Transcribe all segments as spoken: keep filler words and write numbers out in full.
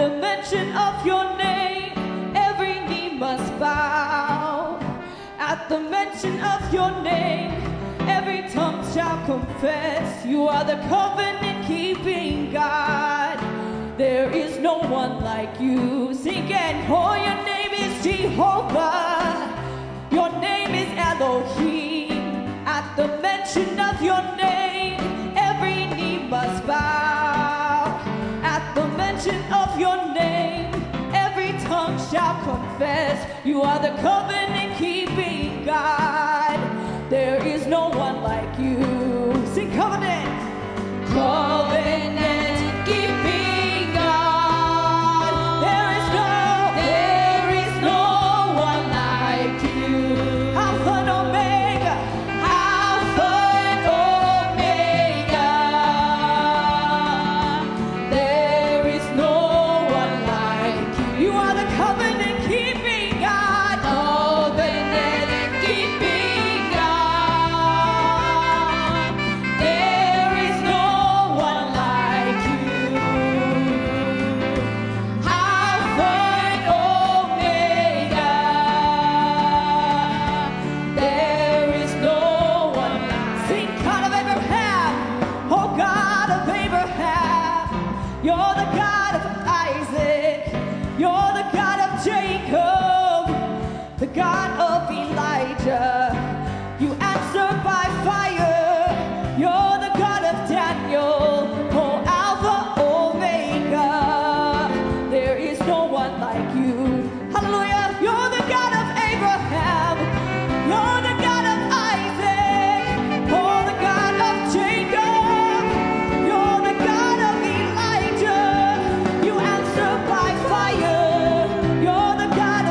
the mention of your name, every knee must bow. At the mention of your name, every tongue shall confess you are the covenant-keeping God. There is no one like you. Sing again. Oh, your name is Jehovah. Your name is Elohim. At the mention of your name, every knee must bow. At the mention of your name, every tongue shall confess you are the covenant-keeping God. There is no one like you. Sing covenant. Covenant-keeping God. There is no, there is no one like you. Alpha and Omega. Alpha and Omega. There is no one like you. You are the covenant-keeping God. Covenant-keeping God. There is no one like you. Alpha and Omega. There is no one like. Sing God of Abraham. Oh God of Abraham. You're the God of Isaac. You're the God of Jacob. The God of Elijah. You answer by fire. You're the God of Daniel. Oh, Alpha, Omega. There is no one like you. Hallelujah. You're the God of Abraham. You're the God of Isaac. Oh, the God of Jacob. You're the God of Elijah. You answer by fire. You're the God of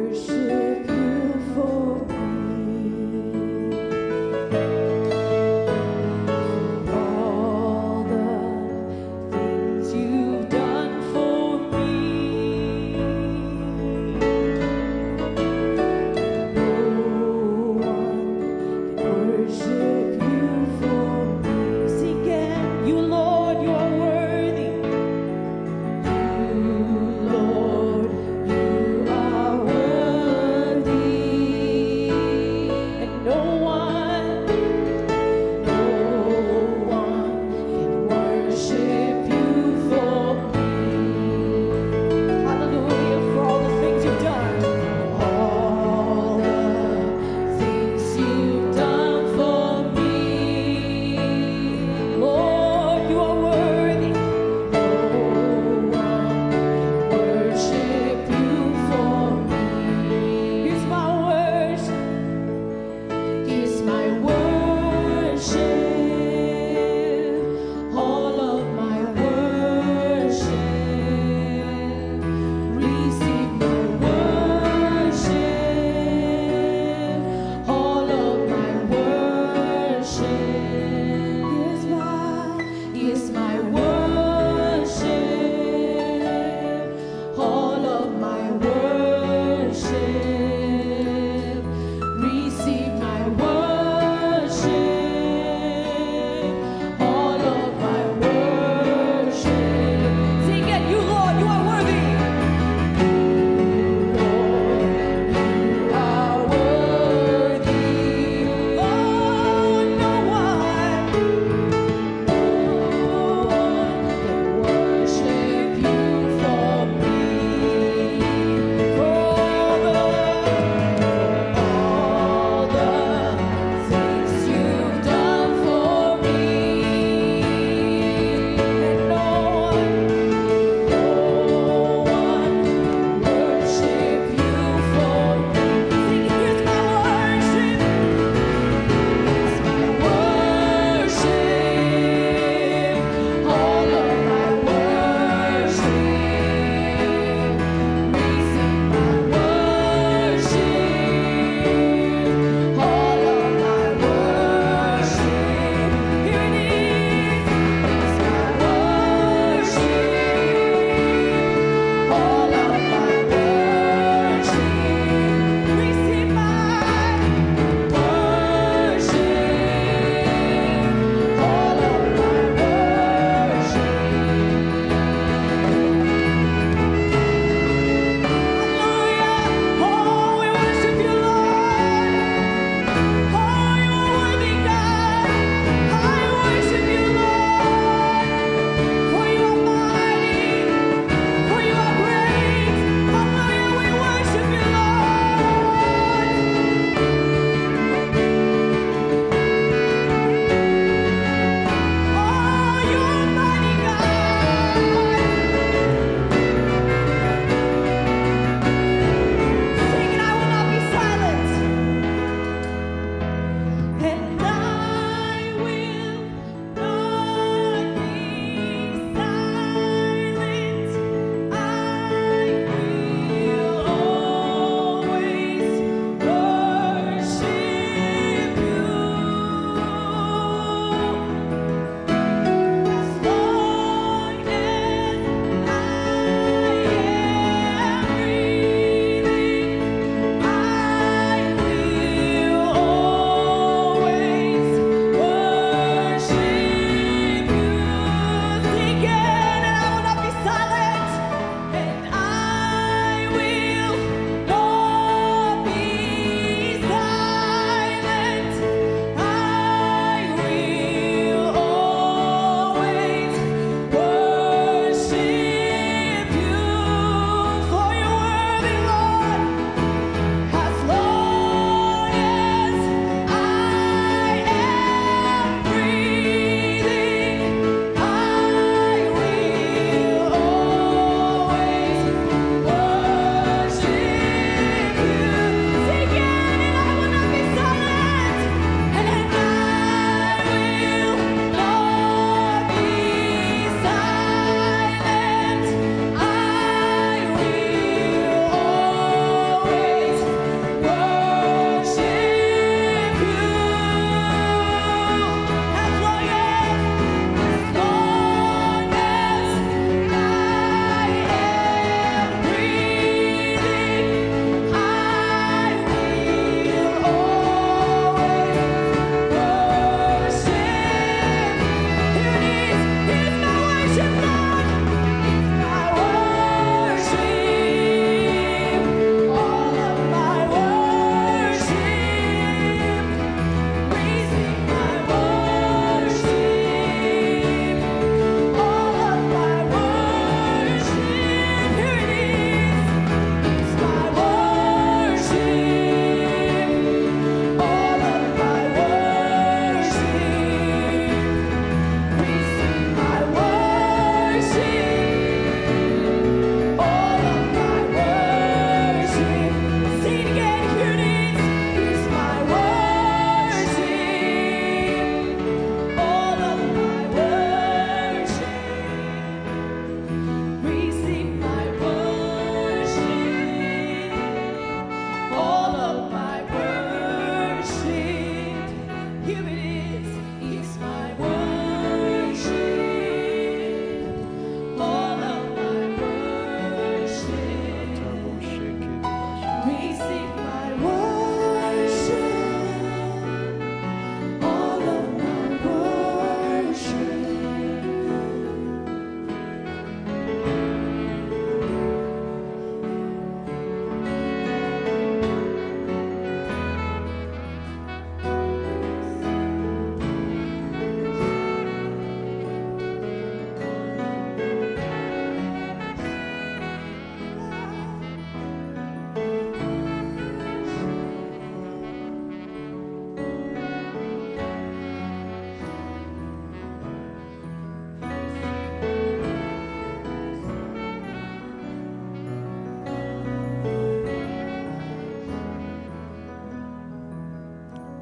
You, Lord, you are worthy.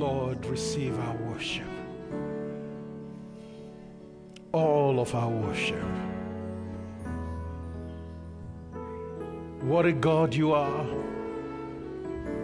Lord, receive our worship. All of our worship. What a God you are.